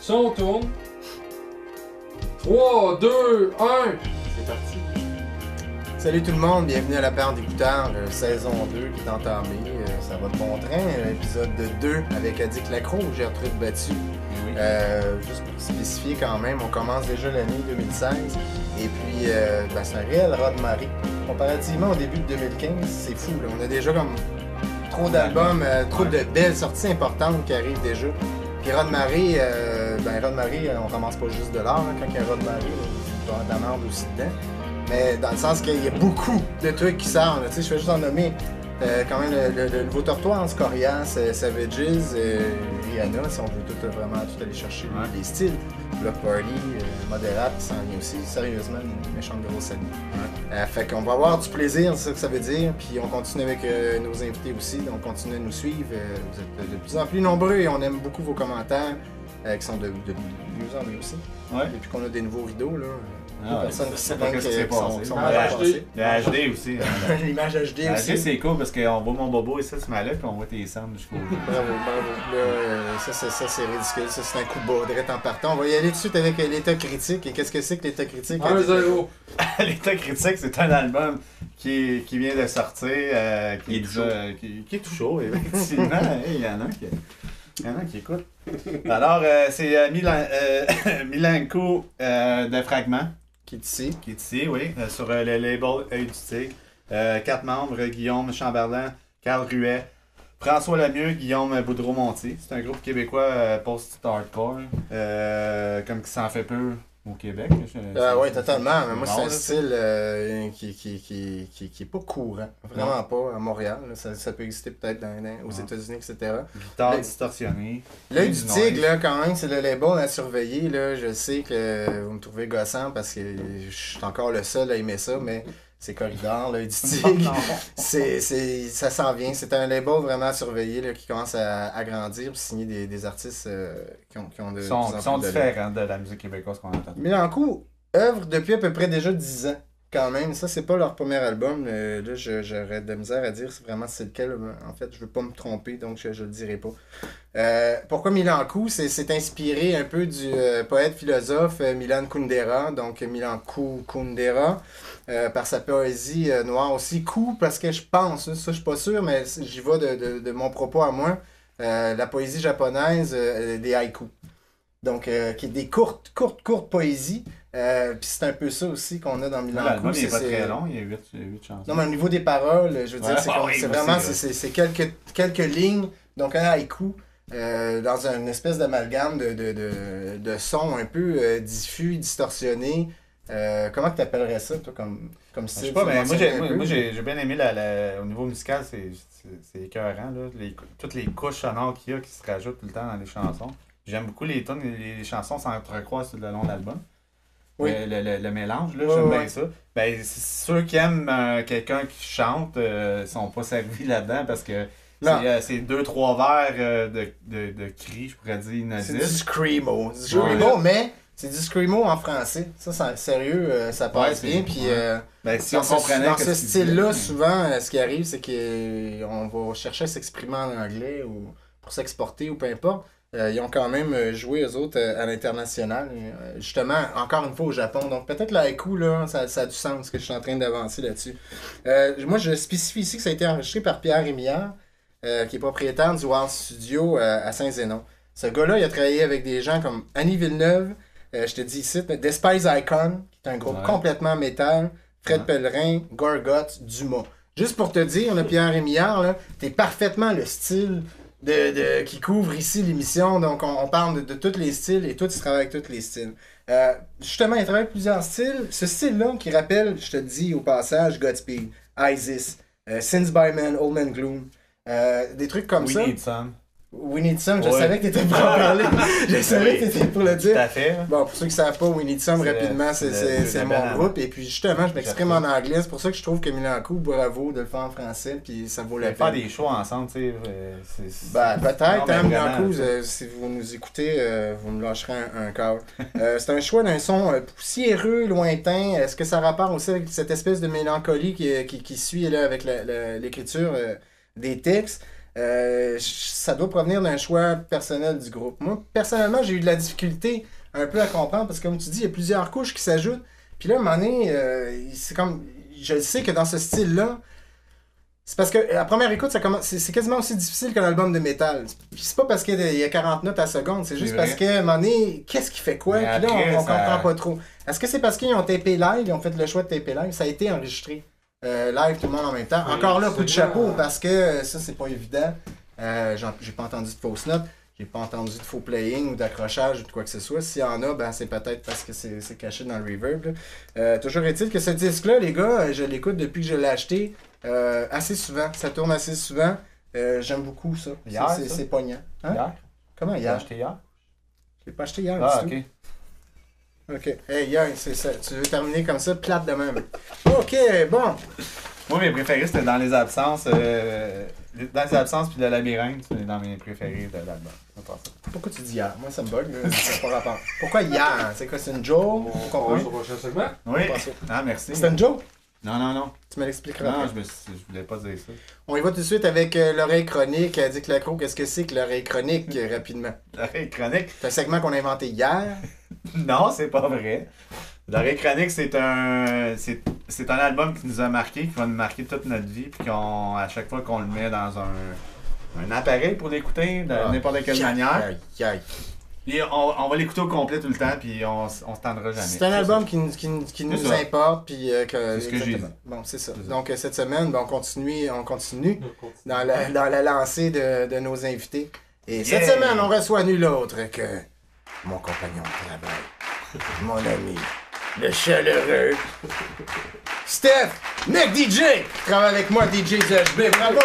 Son tourne. 3, 2, 1. C'est parti. Salut tout le monde, bienvenue à la Paire d'écouteurs, saison 2 qui est entamée. Ça va de bon train, épisode 2 avec Addic Lacroix, Gertrude Battu. Oui. Juste pour spécifier quand même, on commence déjà l'année 2016. Et puis, c'est un réel raz-de-marée. Comparativement au début de 2015, c'est fou. Là. On a déjà comme trop d'albums, trop de belles sorties importantes qui arrivent déjà. Puis raz-de-marée, on commence pas juste de l'art. Hein, quand il y a un raz-de-marée, il va y avoir de la merde aussi dedans. Mais dans le sens qu'il y a beaucoup de trucs qui sortent. Tu sais, je vais juste en nommer quand même le nouveau Tortoise, Corias, Savages, Rihanna, si on veut vraiment tout aller chercher les styles. Block Party, Moderate qui s'en vient aussi. Sérieusement, une méchante grosse année. Fait qu'on va avoir du plaisir, c'est ça que ça veut dire. Puis on continue avec nos invités aussi, donc continuez à nous suivre. Vous êtes de plus en plus nombreux et on aime beaucoup vos commentaires qui sont de mieux en mieux aussi. Ouais. Depuis qu'on a des nouveaux rideaux, là. Ah, Personne ouais, qui c'est sait pas bien ce qui s'est qu'ils sont passé. mal passés. Le HD aussi. L'image HD Le aussi. HD c'est cool parce qu'on voit mon bobo et ça c'est malade puis on voit tes cendres jusqu'au bout. Bravo. Là, ça c'est ridicule. Ça, c'est un coup de baudrette en partant. On va y aller tout de suite avec l'état critique. Et qu'est-ce que c'est que l'état critique? 1-0. L'état critique c'est un album qui vient de sortir, qui est tout chaud, effectivement. Il y en a qui écoutent. Alors, c'est Milanko de Fragment. Qui est ici. Qui est ici, oui, sur le label Œil du Tigre. 4 membres, Guillaume Chamberlain, Carl Ruet, François Lemieux, Guillaume Boudreau-Montier. C'est un groupe québécois post-hardcore, comme qui s'en fait peu au Québec. Oui, totalement. Mais moi, c'est un là, style qui est pas courant. Vraiment pas à Montréal. Ça peut exister peut-être aux États-Unis, etc. Guitare distorsionnée. L'Œil du Tigre, là, quand même, c'est le label à surveiller. Là. Je sais que vous me trouvez gossant parce que je suis encore le seul à aimer ça, mais c'est Corridor, l'Œil du Tigre. Ça s'en vient. C'est un label vraiment à surveiller là, qui commence à grandir et signer des artistes qui ont de sont différents de la musique québécoise qu'on entend. Milanko œuvre depuis à peu près déjà 10 ans. Quand même, ça c'est pas leur premier album. Là, j'aurais de la misère à dire vraiment c'est lequel. En fait, je veux pas me tromper, donc je le dirai pas. Pourquoi Milanko? C'est inspiré un peu du poète-philosophe Milan Kundera, donc Milanko Kundera, par sa poésie noire aussi. Parce que je pense, ça je suis pas sûr, mais j'y vais de mon propos à moi, la poésie japonaise des haïkus. Donc, qui est des courtes poésies. Puis c'est un peu ça aussi qu'on a dans Milanko. L'album il est pas très long, il y a 8 chansons. Non, mais au niveau des paroles, je veux dire, c'est quelques lignes, donc un haïku, dans une espèce d'amalgame de sons un peu diffus, distorsionnés. Comment tu appellerais ça, toi, comme style? Je sais pas, mais moi j'ai bien aimé au niveau musical, c'est écœurant, là. Toutes les couches sonores qu'il y a qui se rajoutent tout le temps dans les chansons. J'aime beaucoup les tunes, les chansons s'entrecroisent tout le long de l'album. Oui. Le mélange, là, j'aime bien ça. Ben, ceux qui aiment quelqu'un qui chante sont pas servis là-dedans parce que c'est 2-3 vers de cris, je pourrais dire, inaudibles. C'est du screamo. Mais c'est du screamo en français. Ça, sérieux, ça passe bien. Puis, si on comprenait dans ce style-là, souvent, ce qui arrive, c'est qu'on va chercher à s'exprimer en anglais ou pour s'exporter ou peu importe. Ils ont quand même joué, eux autres, à l'international. Justement, encore une fois, au Japon. Donc, peut-être l'haïku, là, ça a du sens que je suis en train d'avancer là-dessus. Moi, je spécifie ici que ça a été enregistré par Pierre Rémillard, qui est propriétaire du Wild Studio à Saint-Zénon. Ce gars-là, il a travaillé avec des gens comme Annie Villeneuve, je te dis ici, Despise Icon, qui est un groupe complètement métal, Fred Pellerin, Gorgot, Dumas. Juste pour te dire, là, Pierre Rémillard, là, t'es parfaitement le style qui couvre ici l'émission. Donc, on parle de tous les styles et toi, tu travailles avec tous les styles. Justement, il travaille avec plusieurs styles. Ce style-là qui rappelle, je te dis au passage, Godspeed, Isis, Sins by Man, Old Man Gloom, des trucs comme ça. We Need Some, je savais que t'étais pour en parler. Je savais que t'étais pour le dire. Tout à fait. Bon, pour ceux qui ne savent pas, We Need Some, rapidement, c'est mon groupe. Et puis justement, je m'exprime en anglais. C'est pour ça que je trouve que Milanko, bravo de le faire en français. Puis ça vaut la peine. Faire des choix ensemble, tu sais. Peut-être, hein, Milanko, si vous nous écoutez, vous me lâcherez un câble. C'est un choix d'un son poussiéreux, lointain. Est-ce que ça rapporte aussi avec cette espèce de mélancolie qui suit là, avec l'écriture des textes? ça doit provenir d'un choix personnel du groupe. Moi, personnellement, j'ai eu de la difficulté un peu à comprendre parce que, comme tu dis, il y a plusieurs couches qui s'ajoutent. Puis là, à un moment donné, c'est comme. Je sais que dans ce style-là, c'est parce que la première écoute, c'est quasiment aussi difficile qu'un album de métal. Puis c'est pas parce qu'il y a 40 notes à seconde, c'est juste parce qu'à un moment donné, qu'est-ce qui fait quoi? Puis là, on comprend pas trop. Est-ce que c'est parce qu'ils ont tapé live, ils ont fait le choix de taper live? Ça a été enregistré live, tout le monde en même temps. Oui, encore là, coup de chapeau, parce que ça, c'est pas évident. J'ai pas entendu de fausses notes. J'ai pas entendu de faux playing ou d'accrochage ou de quoi que ce soit. S'il y en a, ben c'est peut-être parce que c'est caché dans le reverb. Toujours est-il que ce disque-là, les gars, je l'écoute depuis que je l'ai acheté assez souvent. Ça tourne assez souvent. J'aime beaucoup ça. C'est poignant. Hein? Hier? Comment hier? Tu l'as acheté hier? Je l'ai pas acheté hier. Ah, ok. Ok. Hey, hier, c'est ça. Tu veux terminer comme ça, plate de même. Ok, bon. Moi, mes préférés, c'était Dans les absences. Dans les absences puis Le labyrinthe, c'est dans mes préférés de l'album. Pourquoi tu dis hier? Moi, ça me bug. Ça pas rapport. Pourquoi hier? C'est quoi? C'est une joke? On comprend sur le prochain segment? Oui. Ah, merci. C'est une joke? Non. Tu me l'expliqueras. Non, je voulais pas dire ça. On y va tout de suite avec l'oreille chronique. Dick Lacroix, qu'est-ce que c'est que l'oreille chronique, rapidement? L'oreille chronique? C'est un segment qu'on a inventé hier. Non, c'est pas vrai. L'oreille chronique, c'est un album qui nous a marqué, qui va nous marquer toute notre vie, puis à chaque fois qu'on le met dans un appareil pour l'écouter, de n'importe quelle manière. Puis on va l'écouter au complet tout le temps, puis on se tendra jamais. C'est un album qui nous importe, puis c'est ce que j'ai dit. Bon, c'est ça. Donc cette semaine, on continue dans la lancée de nos invités. Et cette semaine, on reçoit nul autre que mon compagnon de travail, mon ami, le chaleureux, Steph, mec DJ, qui travaille avec moi, DJ ZHB. Bravo!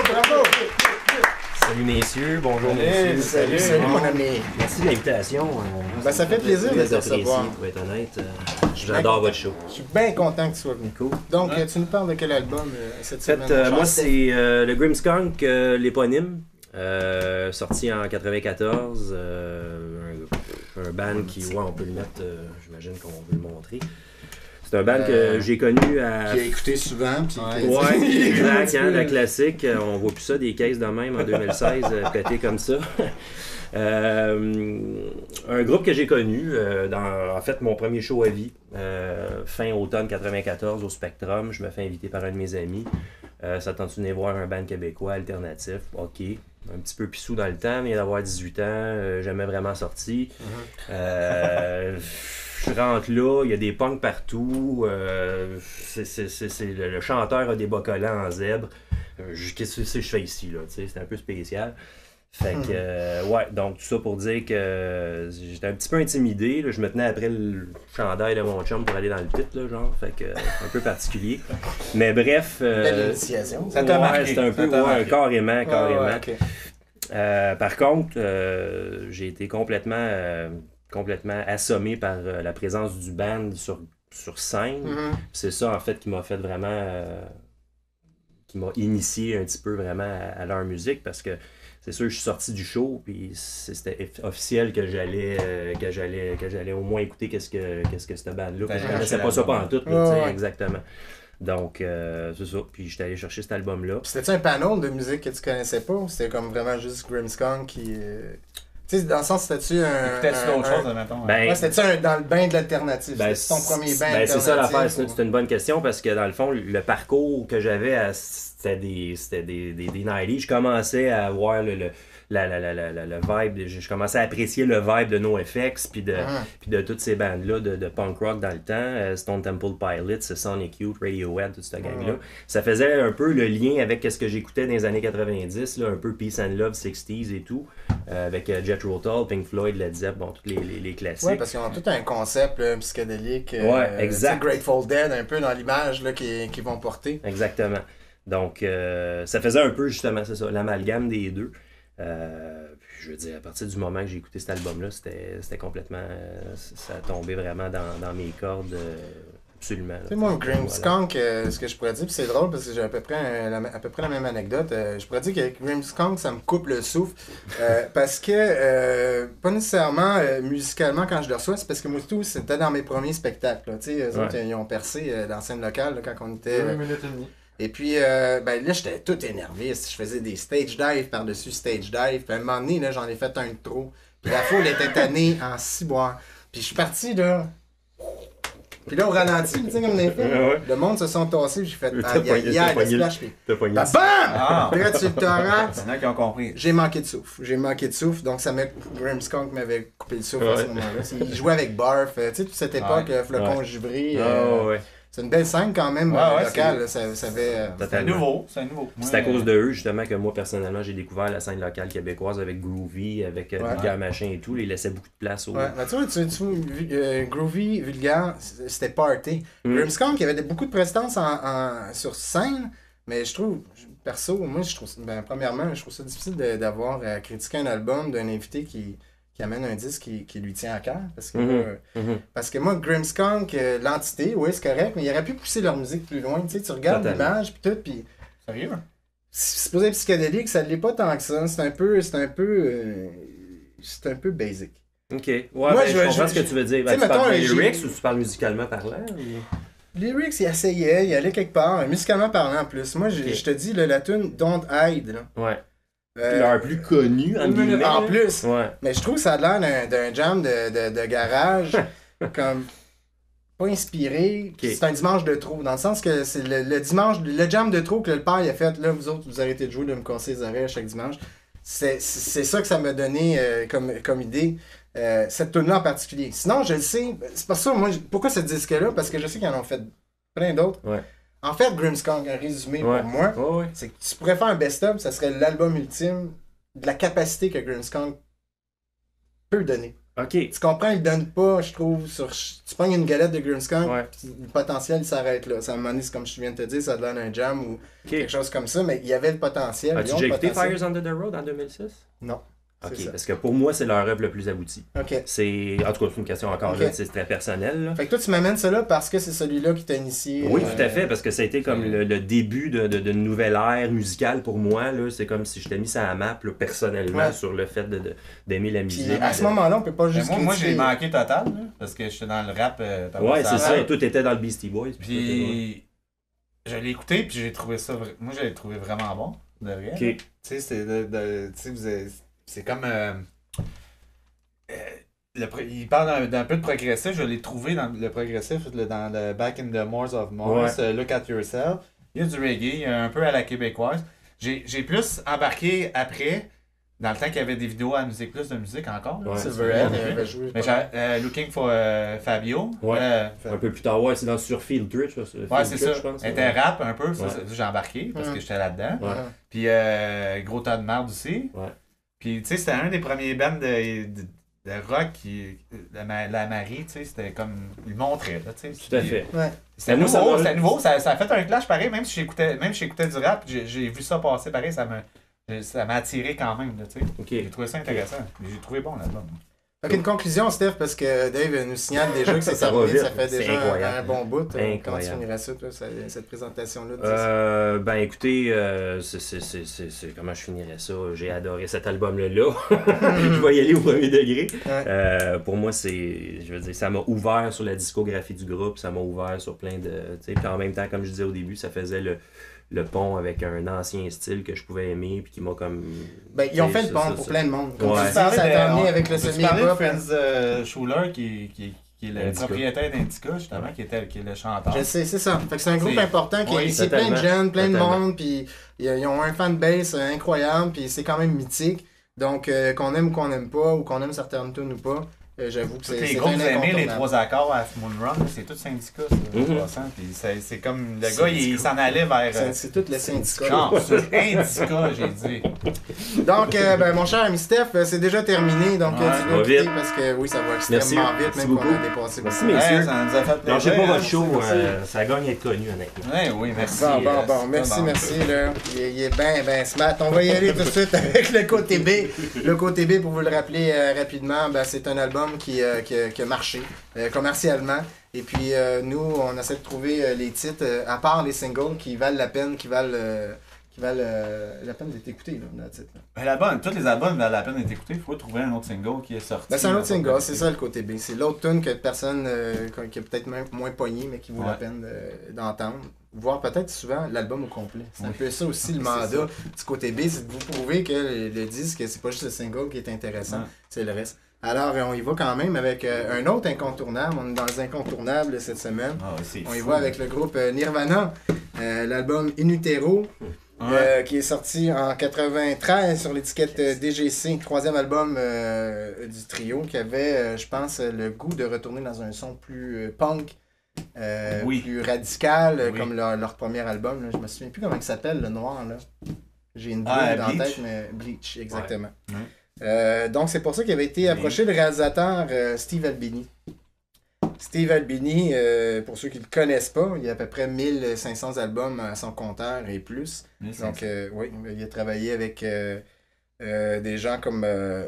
Salut messieurs, bonjour messieurs. Salut mon ami. Merci de l'invitation. Ça fait plaisir de te recevoir. Pour être honnête, j'adore votre show. Je suis bien content que tu sois venu. Cool. Donc, tu nous parles de quel album cette semaine? Moi, c'est le Grimmskunk, l'éponyme, sorti en 94. Un band qui, on peut le mettre, j'imagine qu'on veut le montrer. C'est un band que j'ai connu à... Qui a écouté souvent. Ouais, exact, la classique. On voit plus ça, des caisses de même en 2016, pété comme ça. Un groupe que j'ai connu, en fait, mon premier show à vie, fin automne 94 au Spectrum. Je me fais inviter par un de mes amis. Ça tente de venir voir un band québécois alternatif. OK. Un petit peu pissou dans le temps, mais d'avoir 18 ans, jamais vraiment sorti. Je rentre là, il y a des punks partout. Le chanteur a des bas collants en zèbre. Qu'est-ce que je fais ici, là? C'est un peu spécial. Fait que, donc tout ça pour dire que j'étais un petit peu intimidé. Là. Je me tenais après le chandail de mon chum pour aller dans le pit, là, genre. Fait que, un peu particulier. Mais bref. Belle initiation. Ça t'a marqué. C'était un peu, carrément. Okay. Par contre, j'ai été complètement assommé par la présence du band sur scène. C'est ça, en fait, qui m'a fait vraiment... qui m'a initié un petit peu vraiment à leur musique, parce que c'est sûr, je suis sorti du show, puis c'était officiel que j'allais au moins écouter qu'est-ce que cette band-là. Je connaissais pas ça pendant tout, exactement. Donc, c'est ça. Puis j'étais allé chercher cet album-là. C'était-tu un panel de musique que tu connaissais pas, ou c'était comme vraiment juste Grimmskunk qui... Tu sais, dans le sens, c'était-tu Écoutais-tu d'autres choses, mettons? C'était-tu dans le bain de l'alternative? C'était ton premier bain alternatif? C'est ça l'affaire, c'est une bonne question, parce que dans le fond, le parcours que j'avais, c'était des 90s. Je commençais à voir le vibe, je commençais à apprécier le vibe de NoFX, puis de toutes ces bandes-là de punk rock dans le temps, Stone Temple Pilots, Sonic Youth, Radiohead, toute cette gang-là. Ça faisait un peu le lien avec ce que j'écoutais dans les années 90, là, un peu Peace and Love, 60s et tout, avec Jethro Tull, Pink Floyd, Led Zeppelin, tous les classiques. Ouais, parce qu'ils ont tout un concept psychédélique, exact. Grateful Dead, un peu dans l'image qu'ils vont porter. Exactement. Donc, ça faisait un peu, justement, c'est ça, l'amalgame des deux. Je veux dire, à partir du moment que j'ai écouté cet album-là, c'était complètement... ça tombait vraiment dans mes cordes, absolument. Tu sais, moi, Grimmskunk, ce que je pourrais dire, puis c'est drôle parce que j'ai à peu près la même anecdote, je pourrais dire que Grimmskunk, ça me coupe le souffle, parce que, pas nécessairement musicalement quand je le reçois, c'est parce que moi tout, c'était dans mes premiers spectacles. Tu sais, eux autres, ils ont percé dans la scène locale là, quand on était... 1 minute et demie. Et puis, ben là, j'étais tout énervé. Je faisais des stage dives par-dessus stage dives. Puis à un moment donné, là, j'en ai fait un de trop. Puis la foule était tannée en ciboire. Puis je suis parti, là. Puis là, au ralenti, tu sais, comme dans les films, le monde se sont tassés. J'ai fait, le splash. T'as pogné Bah, bam! Puis là, tu le torrent. Il y en a qui ont compris. J'ai manqué de souffle. Donc, Grimmskunk m'avait coupé le souffle à ce moment-là. Il jouait avec Barf. Tu sais, toute cette époque, Flocon Givré. C'est une belle scène quand même locale. Là, ça avait, c'est nouveau. C'est à cause de eux, justement, que moi, personnellement, j'ai découvert la scène locale québécoise avec Groovy, avec Vulgaire Machin et tout. Ils laissaient beaucoup de place au... Ouais, ben, tu vois, Groovy, Vulgaire, c'était party. Grimmskunk, il y avait beaucoup de prestance sur scène, mais je trouve, perso, moi, je trouve, premièrement, je trouve ça difficile d'avoir à critiquer un album d'un invité qui amène un disque qui lui tient à cœur. Parce que moi, Grimmskunk, l'entité, oui, c'est correct, mais il aurait pu pousser leur musique plus loin. Tu sais, tu regardes l'image, puis tout, puis... Sérieux? C'est supposé être psychédélique, ça ne l'est pas tant que ça. C'est un peu basic. Ok. Ouais, moi, je comprends ce que tu veux dire. Tu parles de lyrics ou tu parles musicalement parlant? Lyrics, il essayait, il allait quelque part, musicalement parlant en plus. Moi, je te dis, la tune Don't Hide, là. Ouais. Leur plus connu, en plus. Ouais. Mais je trouve que ça a l'air d'un jam de garage, comme pas inspiré. Okay. C'est un dimanche de trop, dans le sens que c'est le jam de trop que le père il a fait. Là, vous autres, vous arrêtez de jouer, de me casser les oreilles chaque dimanche. C'est ça que ça m'a donné comme idée. Cette tune-là en particulier. Sinon, je le sais, c'est pas ça, moi, pourquoi ce disque-là? Parce que je sais qu'ils en ont fait plein d'autres. Ouais. En fait, Grimmskunk, un résumé pour moi, c'est que tu pourrais faire un best-of, ça serait l'album ultime de la capacité que Grimmskunk peut donner. Ok. Tu comprends, il donne pas, je trouve, tu pognes une galette de Grimmskunk, le potentiel, il s'arrête là. Ça, à un moment donné, comme je viens de te dire, ça donne un jam ou quelque chose comme ça, mais il y avait le potentiel. As-tu déjà écouté Fires Under the Road en 2006? Non. Ok, parce que pour moi, c'est leur œuvre le plus abouti. Ok. C'est, en tout cas, c'est une question encore là, c'est très personnel. Là. Fait que toi, tu m'amènes ça là parce que c'est celui-là qui t'a initié. Oui, tout à fait, parce que ça a été comme le début d'une nouvelle ère musicale pour moi. Là. C'est comme si je t'ai mis ça à la map là, personnellement sur le fait d'aimer la musique. Puis à ce moment-là, on peut pas juste. Moi, j'ai manqué total, là, parce que j'étais dans le rap. Ouais, c'est ça, tout était dans le Beastie Boys. Puis je l'ai écouté, puis j'ai trouvé ça. Moi, j'ai trouvé vraiment bon, de vrai. Okay. Tu sais, c'est comme. Il parle d'un peu de progressif. Je l'ai trouvé dans le progressif, dans le Back in the Moors of Mars, Look at Yourself. Il y a du reggae, il y a un peu à la québécoise. J'ai plus embarqué après, dans le temps qu'il y avait des vidéos à Musique Plus de musique encore. Silverhead avait joué. Looking for Fabio. Un peu plus tard, c'est dans Surfiltrate. C'est ça. Était rap un peu, ça, j'ai embarqué parce que j'étais là-dedans. Puis Gros tas de merde aussi. Puis, tu sais, c'était un des premiers bands de rock la Marie, tu sais, c'était comme. Il montrait, là, tu sais. Tout à fait. C'était nouveau, ça a fait un clash pareil, même si j'écoutais du rap, j'ai vu ça passer pareil, ça m'a attiré quand même, là, tu sais. J'ai trouvé ça intéressant. J'ai trouvé bon l'album. Ok, une conclusion, Steph, parce que Dave nous signale déjà que c'est terminé, ça fait déjà un bon bout. Comment tu finirais ça, toi, cette présentation-là? Ben écoutez, comment je finirais ça? J'ai adoré cet album-là. Je vais y aller au premier degré. Pour moi, je veux dire, ça m'a ouvert sur la discographie du groupe, ça m'a ouvert sur plein de... Puis en même temps, comme je disais au début, ça faisait le pont avec un ancien style que je pouvais aimer puis qui m'a comme... Ben, ils ont fait le pont pour plein de monde. Comme tu ça t'a amené avec le semi-hip-hop. Franz Schuler qui est le propriétaire d'Indica, justement, qui est le chanteur. Je sais, c'est ça. Fait que c'est un groupe important qui a initié plein de jeunes, plein de monde, puis ils ont un fanbase incroyable, puis c'est quand même mythique. Donc, qu'on aime ou qu'on aime pas, ou qu'on aime certaines tunes ou pas, j'avoue que c'est les groupes, vous aimez les 3 accords à Moon Run, c'est tout syndicat, ça. C'est comme le gars, il s'en allait vers. C'est tout le syndicat. Non, c'est indica, j'ai dit. Donc, mon cher ami Steph, c'est déjà terminé. Donc, tu dois quitter parce que oui, ça va extrêmement vite, même qu'on a dépassé. Merci, messieurs. Ça nous a fait plaisir. Lâchez pas votre show, ça gagne à être connu, honnêtement. Oui, merci. Bon, merci. Là. Il est bien smart. On va y aller tout de suite avec le côté B. Le côté B, pour vous le rappeler rapidement, c'est un album qui a marché commercialement. Et puis nous, on essaie de trouver les titres, à part les singles, qui valent la peine, qui valent la peine d'être écoutés, là, dans le titre. L'album, tous les albums valent la peine d'être écoutés. Il faut trouver un autre single qui est sorti. C'est un autre single, c'est ça le côté B. C'est l'autre tune que personne qui est peut-être moins pogné, mais qui vaut la peine d'entendre. voire peut-être souvent l'album au complet. C'est un peu ça aussi le mandat du côté B, c'est de vous prouver que le disque, c'est pas juste le single qui est intéressant, c'est le reste. Alors, on y va quand même avec un autre incontournable. On est dans les incontournables cette semaine. On y va avec le groupe Nirvana, l'album In Utero, qui est sorti en 93 sur l'étiquette DGC, troisième album du trio, qui avait, je pense, le goût de retourner dans un son plus punk, plus radical, comme leur premier album. Là. Je me souviens plus comment il s'appelle, le noir. Là. J'ai une boule dans la tête, mais Bleach, exactement. Donc, c'est pour ça qu'il avait été approché le réalisateur Steve Albini. Steve Albini, pour ceux qui ne le connaissent pas, il y a à peu près 1500 albums à son compteur et plus. 1500. Donc, oui, il a travaillé avec des gens comme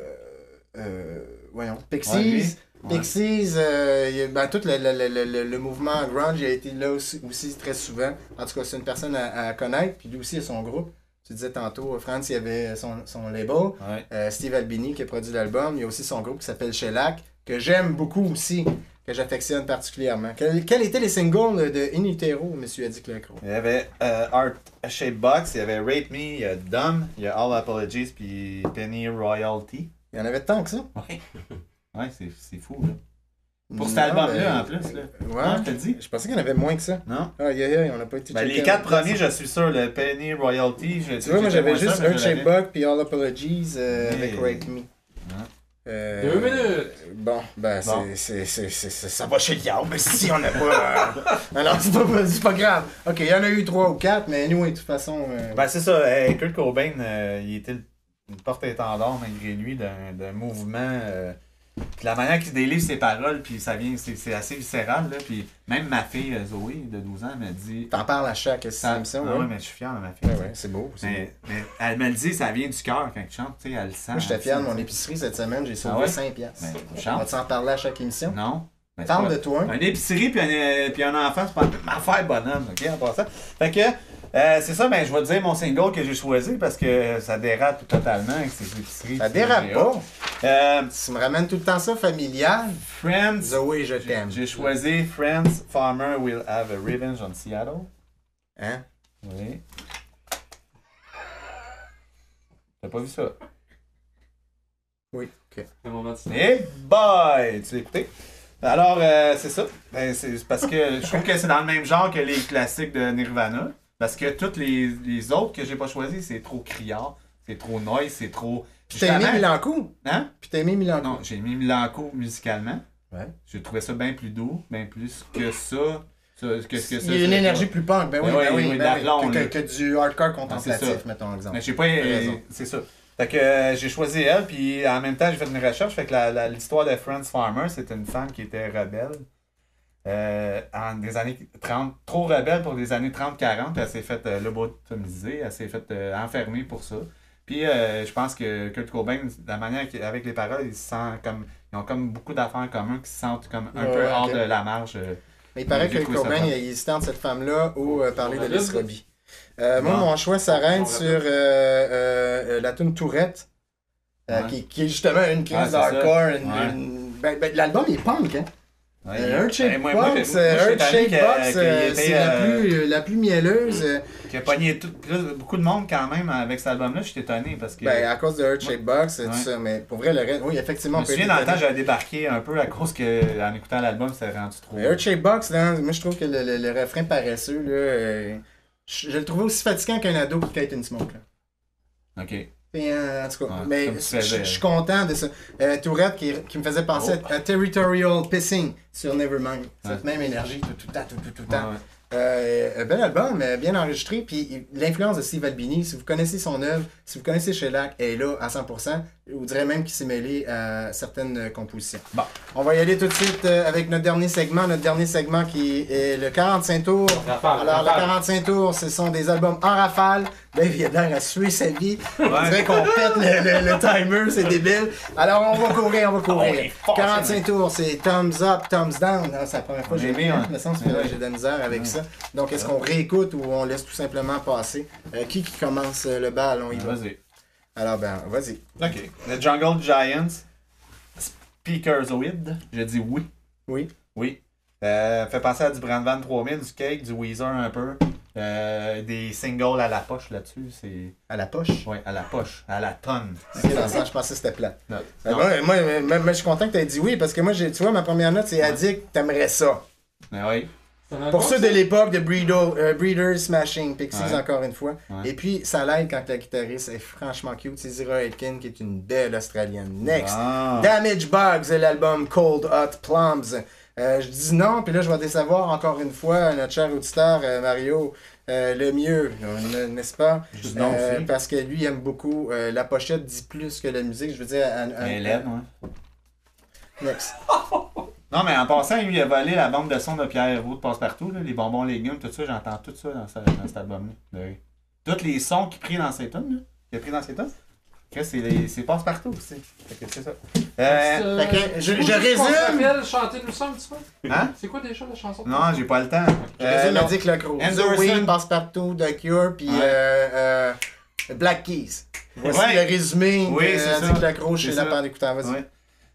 Pixies. Pixies, tout le mouvement grunge a été là aussi très souvent. En tout cas, c'est une personne à connaître. Puis lui aussi, il a son groupe. Tu disais tantôt, Franz, il y avait son label. Steve Albini qui a produit l'album. Il y a aussi son groupe qui s'appelle Shellac, que j'aime beaucoup aussi, que j'affectionne particulièrement. Quels étaient les singles de In Utero, M. Eddie Lecro? Il y avait Art Shape Box, il y avait Rape Me, il y a Dumb, il y a All Apologies, puis Penny Royalty. Il y en avait tant que ça? Oui. Ouais, c'est fou, là. Pour cet album-là, en plus, là. Ouais, je te dis. Je pensais qu'il y en avait moins que ça. Non. On n'a pas été les 4 premiers, je suis sûr, le Penny Royalty. Tu vois, moi j'avais juste Art Shape Box puis All Apologies avec Rape Me. 2 minutes! Bon, ça va chez le diable, mais si on n'a pas... Alors, c'est pas grave. Ok, il y en a eu 3 ou 4, mais anyway, de toute façon... c'est ça, Kurt Cobain, il était une porte-étendard, malgré lui, d'un mouvement... Puis la manière qu'il délivre ses paroles, puis ça vient, c'est assez viscéral, là. Puis même ma fille, Zoé, de 12 ans, me dit... T'en parles à chaque émission, oui, mais je suis fier de ma fille. Ouais, c'est beau. Mais elle me le dit, ça vient du cœur quand tu chantes, tu sais, elle le sent. Moi, j'étais fier de mon épicerie cette semaine, j'ai sauvé 5$. On va t'en parler à chaque émission? Non. Parle de toi. Une épicerie puis un enfant, c'est pas ma affaire bonhomme, ok, en passant. Fait que... c'est ça, je vais te dire mon single que j'ai choisi parce que ça dérape totalement avec ces épiceries. Ça dérape pas. Tu me ramènes tout le temps ça familial. Friends. Zoé, je t'aime. J'ai choisi Friends, Farmer will have a revenge on Seattle. Hein? Oui. T'as pas vu ça? Oui, ok. Eh boy! Tu l'as écouté? Alors, c'est ça. C'est parce que je trouve que c'est dans le même genre que les classiques de Nirvana. Parce que toutes les autres que j'ai pas choisis, c'est trop criard, c'est trop noise, c'est trop... Puis t'as aimé Milancourt? Hein? Puis t'as aimé Milancourt? Non, j'ai aimé Milancourt musicalement. Ouais. J'ai trouvé ça bien plus doux, bien plus que ça. Il y a une énergie plus punk, que du hardcore contemplatif, mettons exemple. Mais j'ai pas... c'est ça. Fait que j'ai choisi elle, puis en même temps, j'ai fait une recherche. Fait que l'histoire de Frances Farmer, c'était une femme qui était rebelle. En des années 30, trop rebelle pour des années 30-40, elle s'est faite lobotomiser, elle s'est faite enfermer pour ça. Puis je pense que Kurt Cobain, la manière avec les paroles, ils ont comme beaucoup d'affaires communes qui se sentent comme un peu hors de la marge. Mais il paraît que Kurt Cobain, il hésitait entre cette femme-là ou parler de Liz Robbie. Moi, mon choix s'arrête sur la tune Tourette, qui est justement une crise hardcore. L'album est punk, hein? Earth Shape Box, c'est la plus mielleuse. Qui a pogné beaucoup de monde quand même avec cet album-là, je suis étonné parce que... à cause de Earth Shape Box, tout ça, mais pour vrai, le reste, oui, effectivement. Je me souviens dans le temps, j'avais débarqué un peu à cause que en écoutant l'album, c'était rendu trop... Earth Shape Box, là, moi je trouve que le refrain paresseux, là, je le trouvais aussi fatigant qu'un ado qui quête une smoke. Là. Ok. En tout cas, mais je suis content de ça. Tourette qui me faisait penser à Territorial Pissing sur Nevermind. Cette même énergie tout le temps. Bel album, bien enregistré. Puis l'influence de Steve Albini, si vous connaissez son œuvre, si vous connaissez Shellac, elle est là à 100%. Je vous dirais même qu'il s'est mêlé à certaines compositions. Bon, on va y aller tout de suite avec notre dernier segment. Notre dernier segment qui est le 45 tours. Alors, le 45 tours, ce sont des albums en rafale. Dave, il a l'air à suer sa vie. On dirait qu'on pète le timer, c'est débile. Alors, on va courir. 45 tours, c'est thumbs up, thumbs down. C'est la première fois que j'ai vu. Il me semble que j'ai de la misère avec ça. Donc, est-ce qu'on réécoute ou on laisse tout simplement passer? Qui commence le bal? On y va. Vas-y. Alors, vas-y. OK. The Jungle Giants, Speakerzoid. J'ai dit oui. Oui. Oui. Fait penser à du Brandvan 3000, du Cake, du Weezer un peu. Des singles à la poche là-dessus, c'est... À la poche? Ouais, à la poche, à la tonne. Ok, dans le sens, je pensais que c'était plat. Non. Moi, je suis content que tu aies dit oui, parce que moi, tu vois, ma première note, c'est Addict, t'aimerais ça. Oui. Pour ceux de l'époque de Breeders Smashing Pixies, Ouais. encore une fois. Ouais. Et puis, ça l'aide quand la guitariste est franchement cute. C'est Zira Aitken, qui est une belle Australienne. Next. Ah. Damage Bugs, l'album Cold Hot Plums. Je dis non, puis là, je vais décevoir encore une fois notre cher auditeur Mario. Le mieux, n'est-ce pas? Je dis non aussi. Parce que lui, il aime beaucoup. La pochette dit plus que la musique. Je veux dire... Hélène, ouais. Next. Non, mais en passant, lui, il a volé la bande de son de Pierre Roux de Passe-Partout, là, les bonbons légumes, tout ça, j'entends tout ça dans cet album-là. Tous les sons qu'il a pris dans ses tunes, là. Il a pris dans ses tunes. C'est Passe-Partout aussi. Fait que c'est ça. Fait que je résume. Chantez-nous ça un petit peu. Hein? C'est quoi déjà la chanson? Non, j'ai pas le temps. Je résume non. Dick Lacroix. Anderson. Oui, Passe-Partout, The Cure, puis Black Keys. Voici Ouais. le résumé Oui, de c'est ça. Dick Lacroix chez C'est la ça. bande d'écouteurs. Vas-y. Ouais.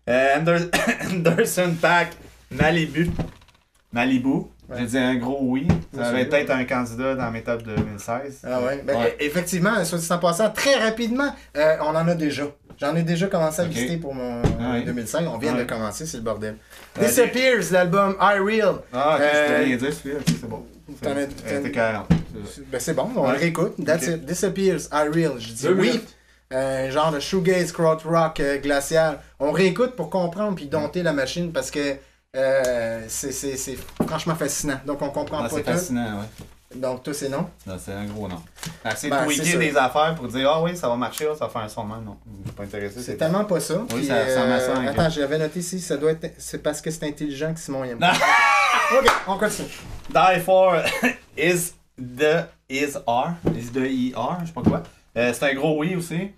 Anderson .Paak, Malibu. Ouais. J'ai dit un gros oui. Moi, Ça va c'est être un candidat dans mes top 2016. Ah ouais. Ben, Ouais. Effectivement, soit dit en passant, très rapidement, on en a déjà. J'en ai déjà commencé à Ok. lister pour mon Ouais. 2005. On vient Ouais. de commencer, c'est le bordel. Ouais. Disappears, l'album I Real. Ah, ok, je Euh, te rien dire celui-là, ok, c'est bon. T'en as- C'était 40. Ben, c'est bon, on Ouais. le réécoute. That's Ok. it. Disappears, I Real. Je dis 2 oui. minutes. Genre de shoegaze, crowd rock, glacial. On réécoute pour comprendre puis dompter la machine parce que c'est franchement fascinant. Donc on comprend Ah, pas c'est tout. fascinant, ouais. Donc tout c'est non. Non, c'est un gros nom. Assez Ben, tweaker c'est ça. des affaires pour dire ah oui, ça va marcher, ça va faire un son de même. Non, je suis pas intéressé. C'est tellement pas ça. Oui, Puis, ça ressemble à ça, hein, attends, j'avais noté ici, ça doit être. C'est parce que c'est intelligent que Simon y aime. Non. Ok, on continue. Die for is the ER, je sais pas quoi. C'est un gros oui aussi.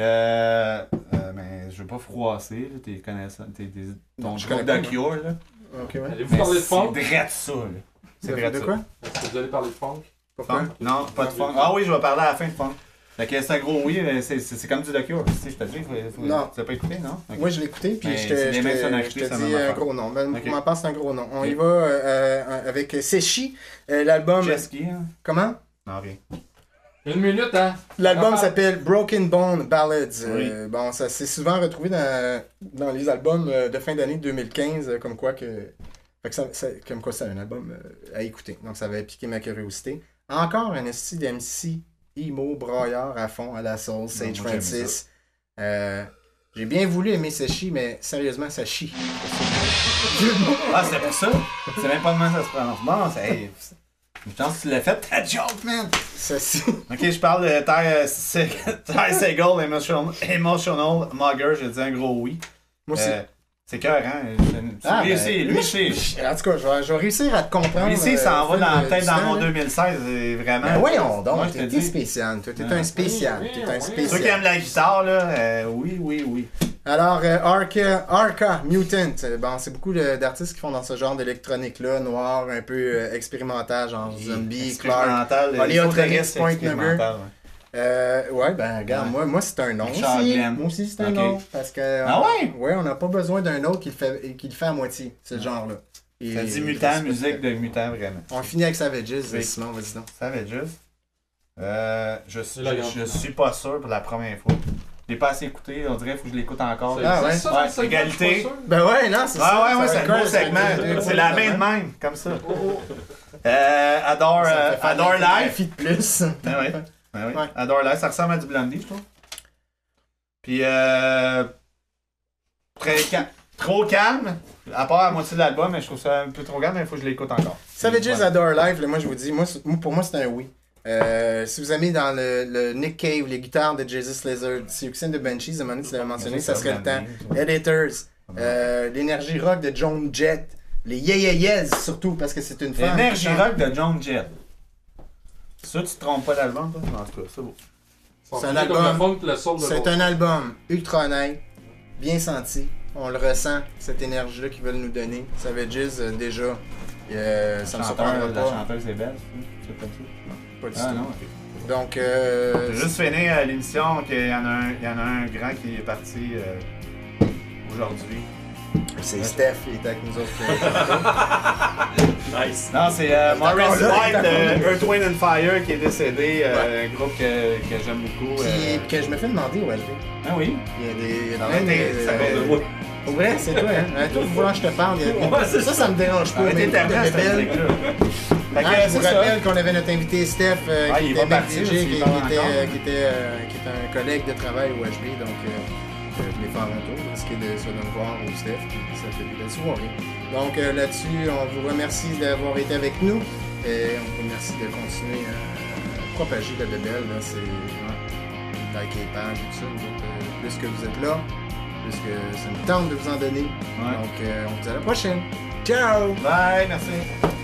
Mais je veux pas froisser, là, tes connaissances, ton je groupe connais de pas, Cure, là. Ok, ouais. Allez-vous Mais parler de c'est funk? drette ça, là. C'est drette De ça. quoi? Est-ce que vous allez parler de funk? Pourquoi? Funk? Non, pas de funk. Ah oui, je vais parler à la fin de funk. Fait que c'est un gros oui, c'est comme du The Cure. Tu sais, je te dis, Non. tu l'as pas écouté, non? Ok. Moi je l'ai écouté puis Ben, je c'est te, les je mêmes te- sonorités, je te c'est la dis même un affaire. gros nom. Ben, Ok. pour ma part c'est un gros nom. On Ok. y va avec Sechi, l'album. Chesky, hein? Comment? Non, rien. 1 minute, hein? L'album Ah. s'appelle Broken Bone Ballads. Oui. Bon, ça s'est souvent retrouvé dans les albums de fin d'année 2015, comme quoi que. Fait que comme quoi c'est un album à écouter. Donc ça avait piqué ma curiosité. Encore un esti d'MC emo braillard à fond à la soul, Sage moi, j'aime Francis. J'ai bien voulu aimer Sechi, mais sérieusement, ça chie. Ah, c'est pour ça? C'est même pas comment ça se prononce. Bon, c'est. Je pense que tu l'as fait ta joke, man! Ça, c'est- Ok, je parle de Ty Segall, Emotional Mugger, j'ai dit un gros oui. Moi aussi. C'est cœur, hein? Ah, Lui ben, aussi, lui c'est. En tout cas, je vais réussir à te comprendre. Lui aussi, ça en va dans, peut-être dans mon deux. 2016, vraiment. Ben voyons donc, Moi, je te t'es dis. spécial. Toi, t'es Ouais. un spécial. Oui, T'es oui, un oui. Ceux qui aiment spécial. la guitare, là, oui. Alors, Arca, Mutant. Bon, c'est beaucoup d'artistes qui font dans ce genre d'électronique-là, noir, un peu expérimental, genre Zombie, Clark. Expérimental, Oleotronics, Point expérimental, ouais. Ouais, ben regarde, Ouais. moi c'est un nom Richard aussi. Glenn. Moi aussi c'est un Ok. nom. Parce que. Ah ouais? Ouais, on n'a pas besoin d'un autre qui le fait à moitié, ce genre-là. Et- Ça dit mutant, musique de mutant, vraiment. On finit avec Savages, Oui. Simon, vas-y donc. Ça va être juste. Je la grande suis pas sûr pour la première fois. Je l'ai pas assez écouté, on dirait qu'il faut que je l'écoute encore. Ça Ah, existe, ouais. ça, Ouais, le segment, égalité. je suis pas sûr. Ben ouais, non, c'est ça. Ouais, ça c'est va un être beau quoi, segment. C'est la main de même, comme ça. Adore, Ça fait faire Adore de la Life. photographie de plus. Ben oui. Ben oui. Ouais. Adore Life, ça ressemble à du Blondie, je trouve. Puis, trop calme, à part la moitié de l'album, mais je trouve ça un peu trop calme, mais il faut que je l'écoute encore. Savages Ouais. Adore Life, là, moi je vous dis, pour moi c'est un oui. Si vous aimez dans le Nick Cave, les guitares de Jesus Lizard, si Uxin de Banshees, à un moment donné, tu l'avais mentionné, ça serait le temps. Editors, l'énergie rock de Joan Jett, les Yeah Yeah Yeahs surtout, parce que c'est une femme. L'énergie qui chante. rock de Joan Jett. Ça, tu te trompes pas d'album, toi? En tout cas, c'est beau. Ça C'est un fait comme album. le funk, le soul de C'est l'autre. un album ultra honnête, bien senti. On le ressent, cette énergie-là qu'ils veulent nous donner. Savages, déjà, ça me surprendra La pas. chanteuse est belle, c'est comme ça. Pas du Ah tout. non, ok. Donc, J'ai juste fini l'émission qu'il y en a un grand qui est parti aujourd'hui. C'est Steph, il était avec nous autres. Nice. Non, c'est Maurice White de Earth, Wind and Fire qui est décédé, un groupe que j'aime beaucoup. Que je me fais demander où elle vit. Ah oui? Il y a des. Non, mais ça fait... Pour vrai, c'est toi, hein? Toi, voulant que je te parle, ça me dérange pas. Arrêtez Mais ta mère, de bébelle. Fait que Je vous c'est ça. rappelle qu'on avait notre invité Steph, qui il était va partir, DJ, s'il qui parle était encore. un collègue de travail au HB, donc je voulais faire un tour, risquer de se donner voir au Steph, puis ça fait des belles soirées. Donc là-dessus, on vous remercie d'avoir été avec nous, et on vous remercie de continuer à propager la bébelle, là, c'est like les pages et tout ça, plus que vous êtes là, plus que ça nous tente de vous en donner. Ouais. Donc on vous dit à la prochaine. Ciao! Bye, merci.